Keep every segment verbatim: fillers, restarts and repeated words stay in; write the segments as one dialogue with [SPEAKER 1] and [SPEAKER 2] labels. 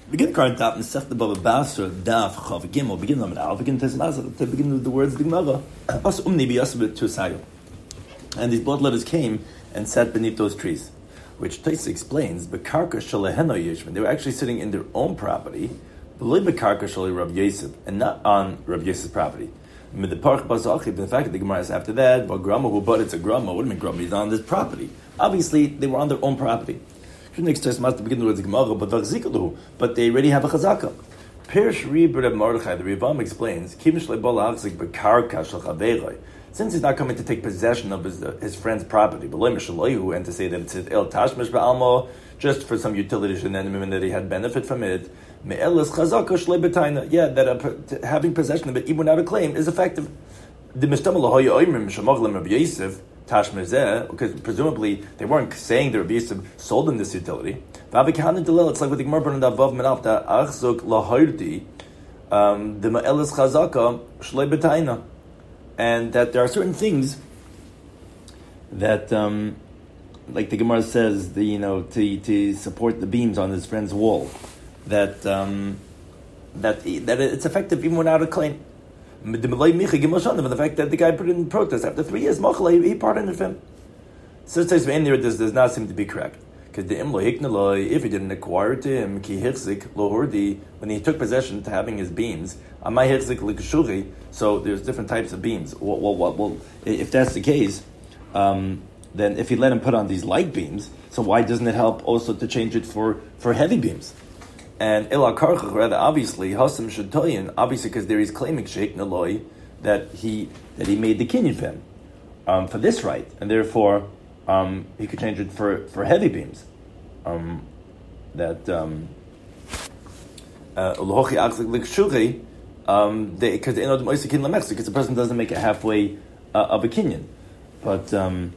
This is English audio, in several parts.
[SPEAKER 1] Begin the current top and Sech the Baba Basra Daf Chav Gimel. Begin them now. Begin to begin with the words of the Gemara. As Umni Biyasabit to Sayo. And these blood letters came and sat beneath those trees, which Taisa explains. Bekarka Shaleheno Yishman. They were actually sitting in their own property, below Bekarka Shalei Rav Yosef, and not on Rav Yosef's property. With the Park Bazachi, the fact that the Gemara is after that, but Grama who bought it's a Grama. What do you mean Grama? He's on this property. Obviously, they were on their own property. Next test must begin with the Gemara, but but they already have a chazaka. Pirish Rebbe Mordechai, the Rivam explains, since he's not coming to take possession of his, uh, his friend's property, and to say that it's el tashmish ba'almo, just for some utility and that he had benefit from it, yeah, that uh, having possession of it, even without a claim, is effective. The because presumably they weren't saying the Rabbi Yosef sold them this utility. It's like with the Gemara burned above Menaf that Achzuk Lahoirti, the Ma'elis Chazaka Shlei B'Taina, and that there are certain things that, um, like the Gemara says, the you know to to support the beams on his friend's wall, that um, that that it's effective even without a claim. The the fact that the guy put it in protest after three years, he pardoned him. So it says there does, does not seem to be correct. Because the if he didn't acquire it to him, when he took possession to having his beams, so there's different types of beams. Well, well, well, well if that's the case, um, then if he let him put on these light beams, so why doesn't it help also to change it for, for heavy beams? And Ila Karchach, rather obviously, Hasim Shatoyin, obviously because there is claiming Sheikh Naloi that he that he made the kinyan for him um, for this right, and therefore um, he could change it for, for heavy beams. Um, that um, uh, um, because the person doesn't make it halfway uh, of a kinyan, but um,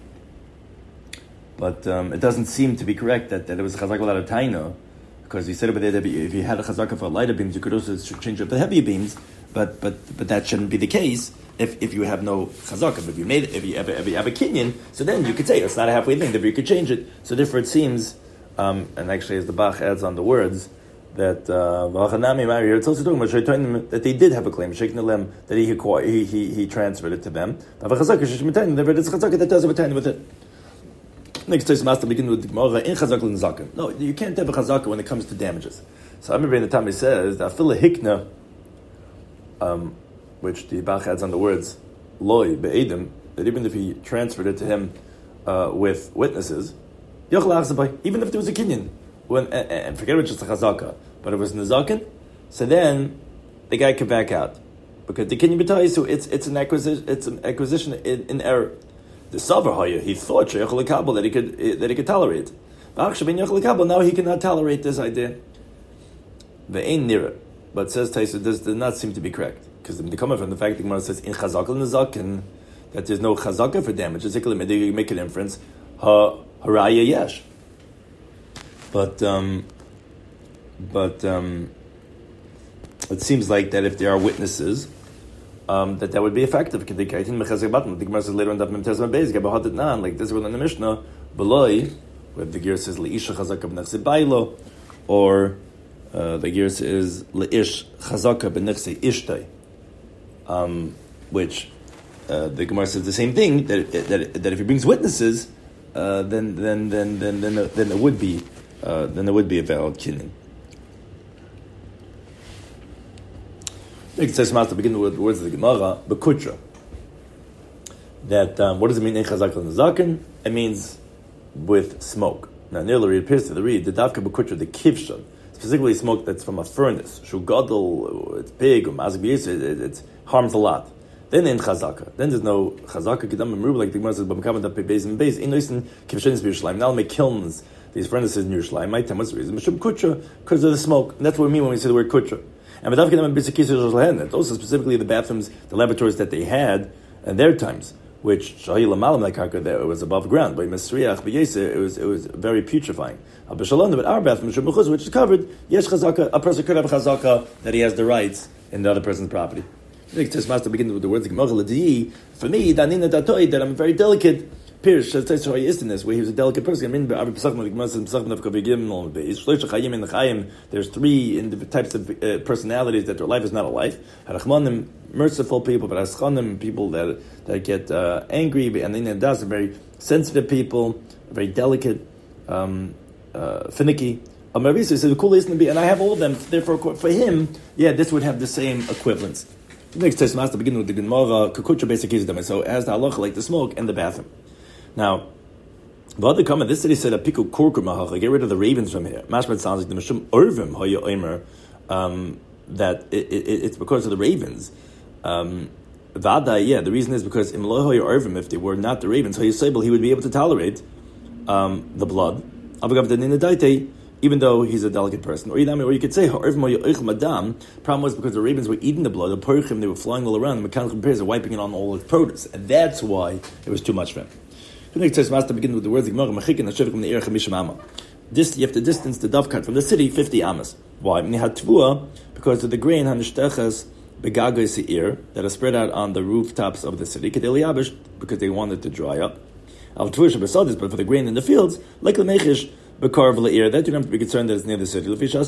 [SPEAKER 1] but um, it doesn't seem to be correct that, that it was chazak without a taina. Because he said over there that if you had a chazaka for lighter beams, you could also change up the heavier beams, but but but that shouldn't be the case if, if you have no chazaka. But if you made it, if you have a, if you have a kinyan, so then you could say it's not a halfway thing. Therefore, you could change it. So therefore, it seems, um, and actually, as the Bach adds on the words that uh, it's also talking about that they did have a claim, that he acquired, he, he he transferred it to them. That does have a time with it. Next time, master begin with the Gemara in chazaka and zaken. No, you can't have a chazaka when it comes to damages. So I remember in the time he says that afila hikna, um, which the Bach adds on the words loy be'edim, that even if he transferred it to him uh, with witnesses, even if there was a kinyan, when and, and forget about just a chazaka, but it was nezaken, so then the guy could back out because the kinyan b'tai, so it's it's an acquisition, it's an acquisition in, in error. The Savar he thought that he could that he could tolerate. Now he cannot tolerate this idea. The ain't near it, but says Taisa does, does not seem to be correct because the comment from the fact that the Gemara says in chazaka nezaken that there's no chazaka for damage. They make an inference ha haraya yesh. But um, but um, it seems like that if there are witnesses. Um, that that would be effective. The Gemara says later on that Memtezma Beis Gabahadat Nan, like this one in the Mishnah, Beloi, where the gear says Leisha Chazaka b'Nechse Bailo, or uh, the gear says Leish Chazaka b'Nechse Ishtay, um, which uh, the Gemara says the same thing that that that if he brings witnesses, uh, then then then then then then it would be uh, then it would be a valid kinyan. It says to begin with the words of the Gemara, Bekutra. That um, what does it mean in Chazak Zaken? It means with smoke. Now nearly it appears to the read the Davka Bekutra, the Kivshan, specifically smoke that's from a furnace. Shugadol, it's big, or Mazbiyis, it, it harms a lot. Then in Chazaka, then there's no Chazaka Kedam and like the Gemara says, Bamkam and Beis and Beis. In Listen, Kivshan is Yerushalayim. Now make kilns these furnaces in Yerushalayim. My time, what's the reason? Mishum Kutra, because of the smoke. And that's what we mean when we say the word Kutra. And also specifically the bathrooms, the laboratories that they had in their times, which it was above ground. But it was it was very putrefying. But our bathroom, which is covered, yes, a person could have a chazaka that he has the rights in the other person's property. To begin with the words for me, that I'm very delicate. Pirish says where he is in this, where he was a delicate person. I mean, there's three in the types of uh, personalities that their life is not a life. Harachmanim, merciful people, but Aschanim, people that that get uh, angry, and then das are very sensitive people, very delicate, um, uh, finicky. Um, so he said the cool is to be, and I have all of them. Therefore, for him, yeah, this would have the same equivalence. The next test to begin with the Gemara, Kukucha basically is them. So as the halacha, like the smoke and the bathroom. Now, the other comment, this city said a piku kurkum, get rid of the ravens from here. Mashmat sounds like the Mishum Irvim Hoya Omer, um that it, it, it's because of the ravens. Um Vada, yeah, the reason is because in Hoya Irvim, if they were not the ravens, Hoya Sable, he would be able to tolerate um the blood. Even though he's a delicate person. Or you, or you could say, problem was because the ravens were eating the blood, the porchim, they were flying all around, the mechanical repairs are wiping it on all its produce. And that's why it was too much for him. The next test must begin with the words, this, you have to distance the dovecut from the city fifty amas. Why? Because of the grain, that are spread out on the rooftops of the city, because they wanted to dry up. But for the grain in the fields, like the mechish, Bekarv le'ir, that you don't have to be concerned that it's near the city. Because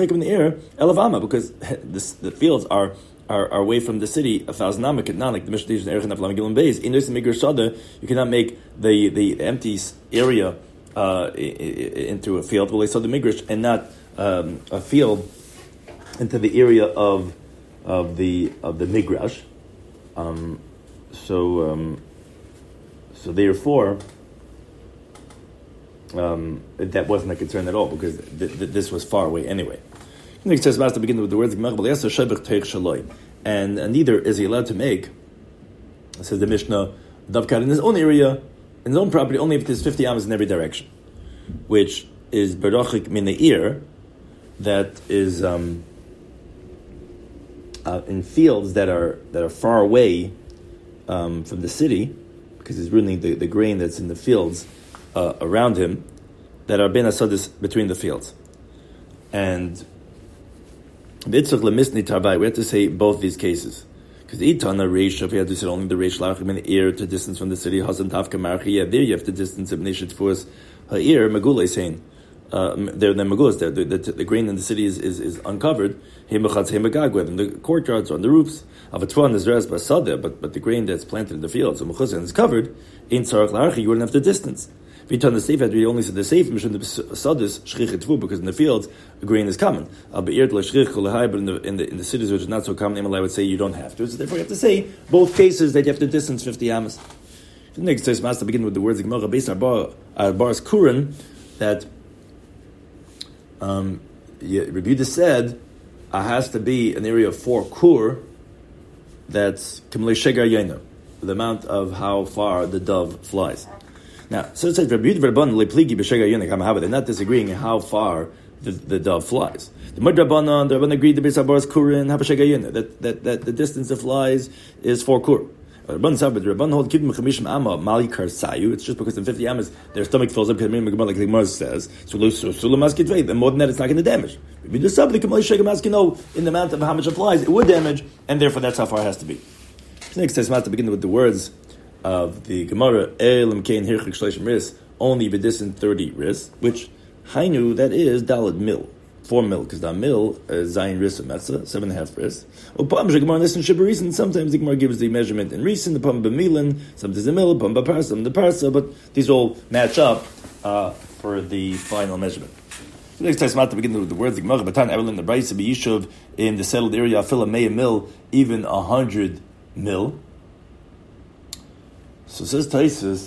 [SPEAKER 1] this, the fields are, are are away from the city a thousand amak, not like the Mishnah teaches in Erech and Aflam Gilum Beis. In this Migr Shada, you cannot make the, the empty area uh, into a field. Well, they saw the Migrish and not um, a field into the area of of the of the Migrash. Um, so um, so therefore. Um, that wasn't a concern at all because th- th- this was far away anyway. Next says to begin with the words and uh, neither is he allowed to make, says the Mishnah, Davkat in his own area, in his own property, only if there's fifty amas in every direction, which is berachik min ear, that is um, uh, in fields that are that are far away um, from the city, because he's ruining the, the grain that's in the fields. Uh, around him, that are ben asadis between the fields, and we have to say both these cases because itana reish, if we had to say only the reish lachim in the ear to distance from the city hasn't tafka marchi. There you have to distance of nishit force ha'ir magula saying there the magulas there the, the, the grain in the city is is, is uncovered. Himachatz himagagwed in the courtyards or on the roofs of a twan is dressed by sadeh, but but the grain that's planted in the fields so mechuzin is covered in tzarach larchi. You wouldn't have to distance. If you turn the safe, we only said the safe mission the sadis shchichet because in the fields the grain is common. But in the in the in the cities which is not so common, I would say you don't have to. So therefore, you have to say both cases that you have to distance fifty amas. The next says master begin with the words Gemara based on bar bars kuran that um Rabbi Yehuda said it has to be an area of four kur. That's kimlei shegar yena, the amount of how far the dove flies. Now, so it says they're not disagreeing on how far the, the dove flies. The Madrabanan, the Rabban agreed the Beisabar's Kurin, that that that the distance it flies is four kur. Rabban said, but the Rabban hold Kibim Chamishim Amma Mali Karsayu. It's just because in fifty amas their stomach fills up because like the Gemara says. So Sulamas and more than that, it's not going to damage. If you do something, in the amount of how much it flies, it would damage, and therefore that's how far it has to be. Next says to begin with the words of the Gemara, Elim Kain Hirchik Shleishim Ris, only bedistant thirty ris, which Hainu, that is Dalad Mil, four mil, because the mil is Zayin Ris of Metzah, seven and a half ris. Upam Gemara Nisan Shibaris, and sometimes the Gemara gives the measurement in Risin, the Pam B'Milan, sometimes the mil, Pam B'Parsa, the Parsa, but these all match up uh, for the final measurement. The next time to begin with the words the Gemara, Batan Evelyn, the Braisa B'Yishuv, in the settled area, Afila Meya mil, even a hundred mil. So says Taisus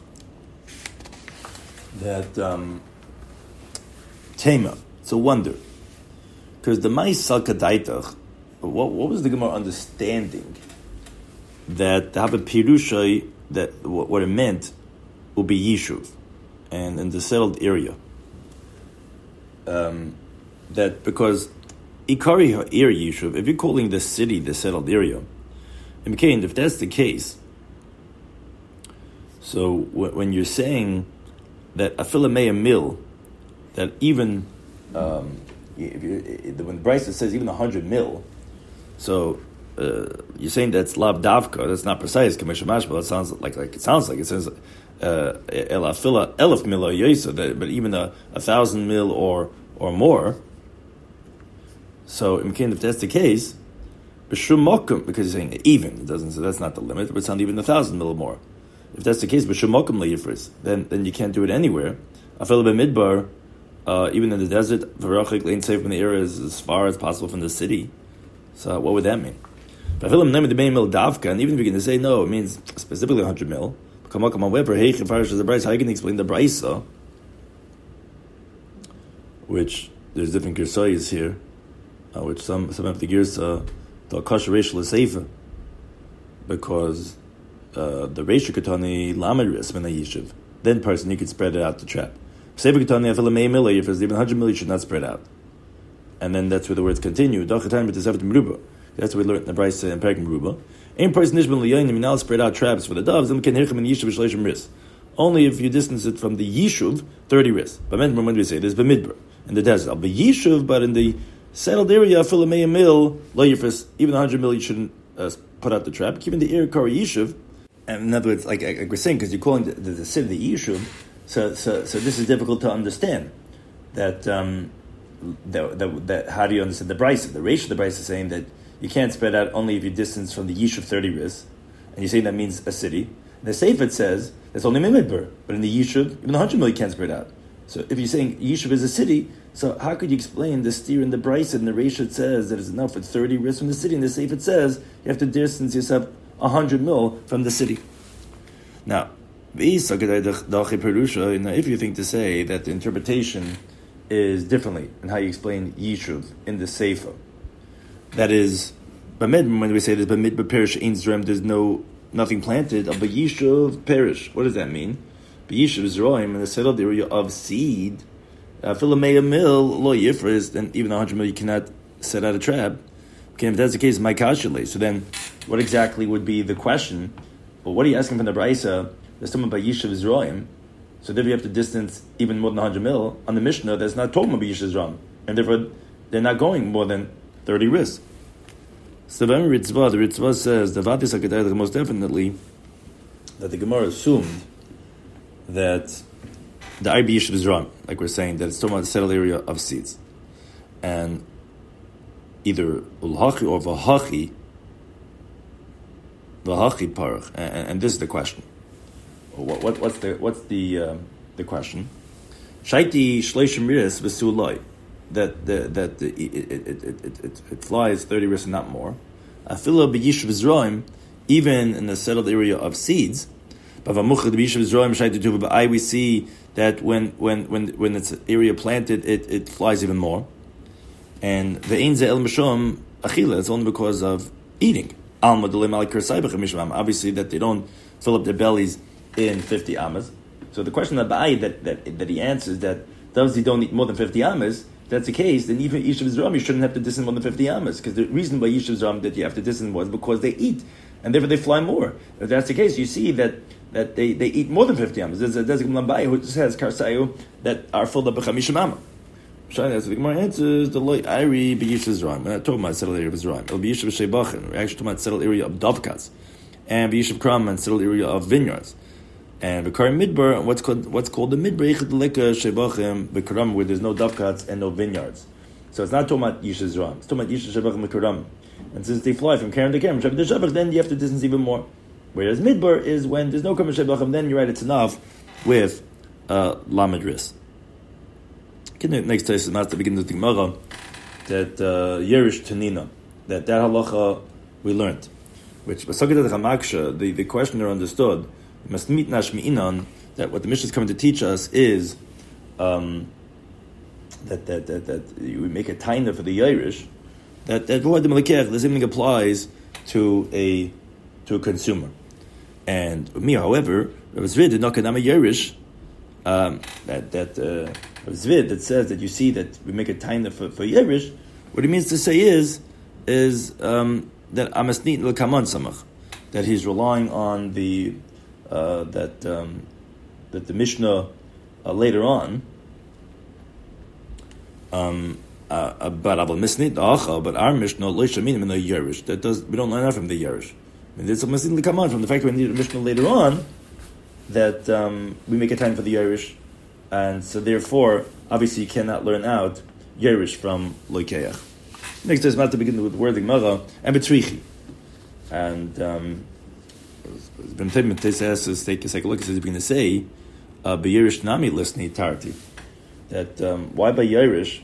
[SPEAKER 1] that um, Tema, it's a wonder, because the Mais Salkadaitach, what what was the Gemara understanding that to have a pirushai that what, what it meant would be Yishuv and in the settled area, um, that because Ikari Ha'ir Yishuv, if you're calling the city the settled area, and McCain, if that's the case. So when you're saying that afilamea mil, that even um, if you, when Bryce says even a hundred mil, so uh, you're saying that's lav davka. That's not precise. Commission mashma. It sounds like like it sounds like it says elafila elef mil yoysa. But even a, a thousand mil or or more. So if that's the case, b'shum mokum, because you're saying even, it doesn't. So that's not the limit. But it's not even a thousand mil or more. If that's the case, b'shum mokum le'yifris, then then you can't do it anywhere. Afil b'midbar. Uh, even in the desert, Varachik lane safe in the area is as far as possible from the city. So what would that mean? But I feel the mil davka, and even if you're going to say no, it means specifically one hundred mil. Come on, come on, Weber, hey, how you can explain the brisa? Which there's different girsayis here, uh, which some some of the girsa the kosher racial is safer because uh, the racial katani lamed ris min yishuv. Then person you could spread it out to trap. Sefer Ketani afil mei milli, if it's even one hundred milli, should not spread out. And then that's where the words continue. That's what we learned in the Bryce and Perkim Meruba. Ein person nishban liyanim, now spread out traps for the doves, and can hirchim in yishuv shleishim ris. Only if you distance it from the yishuv, thirty ris. But when do we say there's b'midbar in the desert? Al b'yishuv, but in the settled area, afil mei mil, lo yifris, even one hundred milli, you shouldn't uh, put out the trap. Keeping the area kari yishuv, and in other words, like, like we're saying, because you're calling the, the, the city the yishuv, So, so, so this is difficult to understand. That, um, that, that, that how do you understand the Bryce? The ratio of the Bryce is saying that you can't spread out only if you distance from the Yishuv thirty ris, and you're saying that means a city. And the Sefer says that's only Mimidbar, but in the Yishuv, even the hundred mil you can't spread out. So if you're saying Yishuv is a city, so how could you explain the steer in the Bryce and the ratio says that it's enough for thirty ris from the city, and the Sefer says you have to distance yourself a hundred mil from the city. Now. If you think to say that the interpretation is differently in how you explain Yishuv in the Sefer, that is, when we say this, Bamidbar perish ein zrem, there's no nothing planted, but Yishuv perish. What does that mean? But Yishuv is roim in the settled area of seed. Philomeia mil lo yifris, then even a hundred mil you cannot set out a trap. Okay, if that's the case, my kashale. So then, what exactly would be the question? Well, what are you asking from the Braisa? There's someone by Yishuv Zroim, so therefore you have to distance even more than one hundred mil. On the Mishnah, that's not talking about Yishuv Zroim, and therefore they're not going more than thirty ris. So the Ritzvah, the Ritzvah says, the Vatis HaKetayach, most definitely, that the Gemara assumed that the I B Yishuv Zroim, like we're saying, that it's talking about the settled area of seeds. And either Ulhachi or Vahachi, Vahachi Parach, and, and this is the question. What, what what's the what's the um, the question? Shaiti shleishim ris v'sulai, that the, that the, it, it, it, it, it, it flies thirty ris and not more. Afilo b'yishuv zroim, even in the settled area of seeds. Bavamuchad b'yishuv zroim shaiti tuva b'ai, we see that when when when when it's area planted, it, it flies even more. And the ein ze el mishum achila, it's only because of eating. Alma d'lem al kersaybach mishmam, obviously that they don't fill up their bellies in fifty amas. So the question that that, that that he answers that does he don't eat more than fifty amas, if that's the case, then even Yishuv Zram you shouldn't have to distance more than fifty amas, because the reason by Yishuv Zram that you have to distance was because they eat, and therefore they fly more. If that's the case, you see that that they, they eat more than fifty amas. There's a Dezek Mlambai who says Karsayu that are filled up with Chamishim amma. As the Gemara answers, the loy Iri be Yishuv Zram. We're not talking about settled area of Zram. It'll be Yishuv Shebachin. We're actually talking about settled area of Dovkas, and be Yishuv Kram and settled area of vineyards. And Bekar Midbar, what's called what's called the Midbar Echad Shebachim Bekaram, where there's no dovecats and no vineyards. So it's not talking about Yishuv Zram. It's talking about Yishuv Shebachim Bekaram. And since they fly from Karen to Karen, then you have to distance even more. Whereas Midbar is when there's no Karen Shebachim, then you're right, it's enough with uh, Lamed Ris. Next place is Master begins with the Gemara that uh, Yerish Tanina, that that halacha we learned, which the the questioner understood. Must meet nashmi'inan, that what the Mishnah is coming to teach us is um, that, that that that we make a taina for the Yairish, that that the same thing applies to a to a consumer. And me, however, Rav Zvid did not kadama Yairish, um, that that uh, Rav Zvid that says that you see that we make a taina for for Yairish. What he means to say is is um, that amasnit l'kaman samach, that he's relying on the Uh, that um, that the Mishnah uh, later on um, uh, but Aval Misnit Acha, but our Mishnah Loisha Minim in the Yerush. That does we don't learn that from the Yerush. I mean, there's a Misnit come on from the fact that we need a Mishnah later on that um, we make a time for the Yerush, and so therefore, obviously, you cannot learn out Yerush from Loikeach. Next, there's not to begin with the word Gemara and Betrichi, and um, Ben Tayman says, take a look. He says he's going to say, uh, "B'Yerush Nami Lisni Tarti." That um, why by Yerush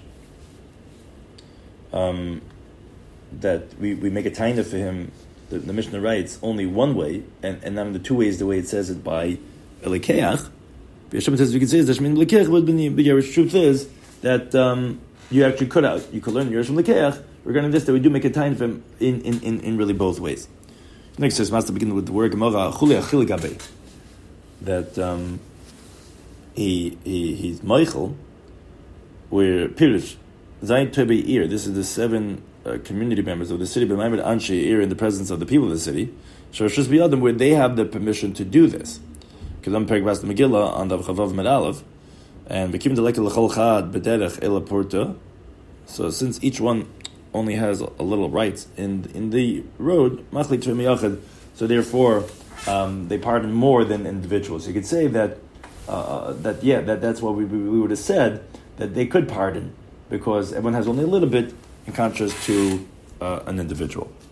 [SPEAKER 1] um, that we, we make a taina for him. The, the Mishnah writes only one way, and, and not the two ways the way it says it by Elikeach. Hashem says we can say is that Shmin Elikeach would be the Yerush. Truth is that um, you actually could out you could learn Yerush from Elikeach. Regarding this, that we do make a taina for him in, in, in, in really both ways. Next says Master begin with the word Gemara Chuli Achil Gabe, that um, he he he's Michael. Where Pirish Zayin Tebe Ir, this is the seven uh, community members of the city, B'Maimed Anshe Ir, in the presence of the people of the city, Shorshus B'Yadam, where they have the permission to do this. Kedam Perek Bas Megillah on the Chavav Medalev, and Bekim Delekah L'Chol Chad B'Derech Ela Porta. So since each one only has a little rights in in the road, Machlik Tve Miyachad, so therefore um, they pardon more than individuals. You could say that uh, that yeah that that's what we we would have said. That they could pardon because everyone has only a little bit in contrast to uh, an individual.